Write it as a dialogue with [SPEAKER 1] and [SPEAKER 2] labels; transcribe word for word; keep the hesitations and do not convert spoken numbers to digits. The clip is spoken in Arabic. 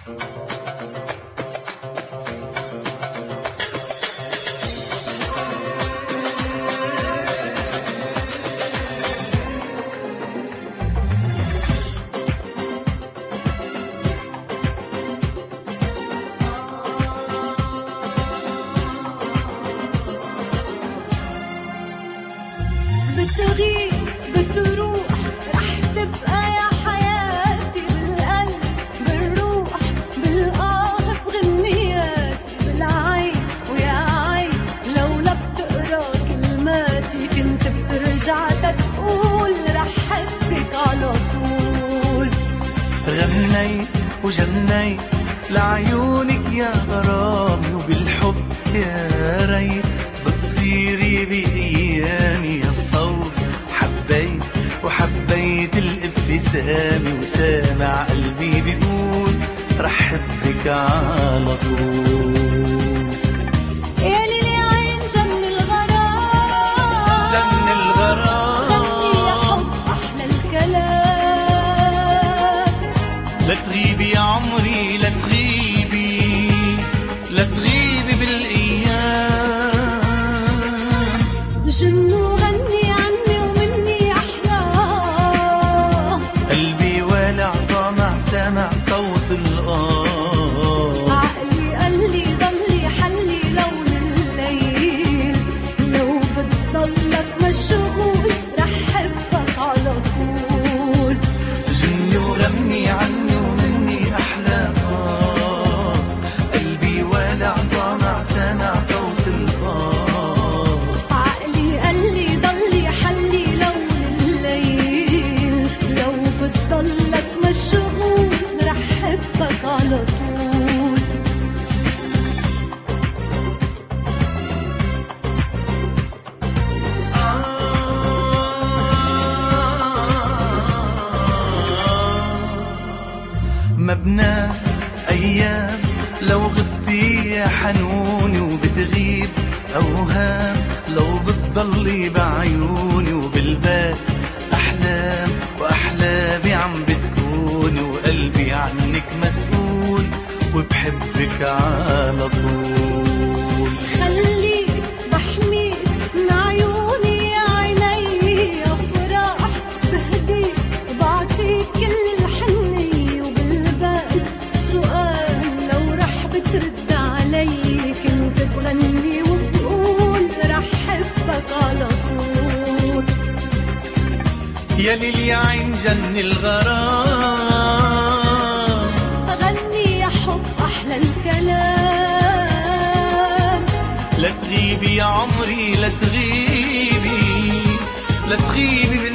[SPEAKER 1] بتغيب بتروح رح تبقى يا حياتي بالقلب بالروح بالآه بغنياتي بالعين ويا عين لولا بتقرا كلماتي كنت بترجع تقول رح حبك على طول.
[SPEAKER 2] غنيت وجنيت لعيونك يا غرامي وبالحب يا ريت بتصيري بأيامي يا الصوت. حبيت وحبيت الابتسامة وسامع قلبي بيقول رح حبك على طول.
[SPEAKER 1] يا ليلي عين جن الغرام
[SPEAKER 2] جن الغرام
[SPEAKER 1] غني يا حب أحلى الكلام.
[SPEAKER 2] لا تغيبي يا عمري لا تغيبي لا تغيبي بالأيام.
[SPEAKER 1] جن وغني عني ومني أحلام.
[SPEAKER 2] قلبي والع طامع سامع صوت الآه.
[SPEAKER 1] عقلي قال لي ضلي حلي لون الليل لو بتضلك مشغول رح حبك على طول.
[SPEAKER 2] جني وغني عني ومني أحلام. قلبي والع طامع سامع صوت الآه.
[SPEAKER 1] عقلي قال لي ضلي حلي لون الليل لو بتضلك مشغول رح حبك على طول.
[SPEAKER 2] مبنى أيام لو غبتي يا حنوني وبتغيب أوهام لو بتضلي بعيوني وبالبال أحلام وأحلامي عم بتكوني وقلبي عنك مسؤول وبحبك على طول.
[SPEAKER 1] خليك بحميك من عيوني يا عيني يا فراح بهديك بعطيك كل الحنية وبالبال سؤال لو رح بترد علي كنت بغني وبقول رح حبك على طول.
[SPEAKER 2] يا ليل يا عين جن الغرام
[SPEAKER 1] غني يا حب أحلى الكلام.
[SPEAKER 2] لا تغيبي يا عمري لا تغيبي لا تغيبي